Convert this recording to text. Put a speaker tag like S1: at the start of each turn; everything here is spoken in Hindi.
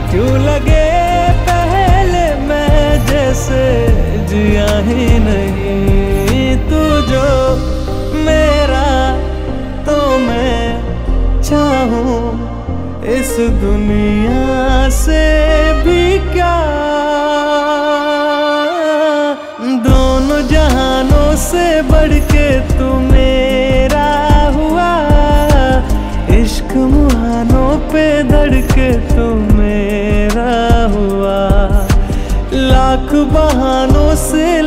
S1: क्यों लगे पहले मैं जैसे जिया ही नहीं। तू जो मेरा तो मैं चाहूं इस दुनिया से भी क्या। दोनों जहानों से बढ़ के तू मेरा हुआ, इश्क मुहानों पे धड़ के तू मेरा हुआ। लाख बहानों से